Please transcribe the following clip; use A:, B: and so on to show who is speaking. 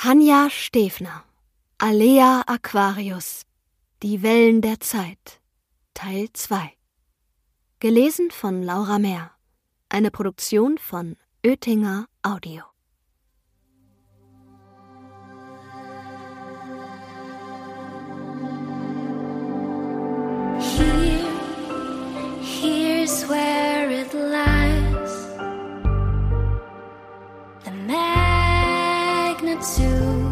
A: Hanja Stefner, Alea Aquarius, Die Wellen der Zeit, Teil 2. Gelesen von Laura Mehr. Eine Produktion von Oetinger Audio.
B: Here's where it lies. The magnitude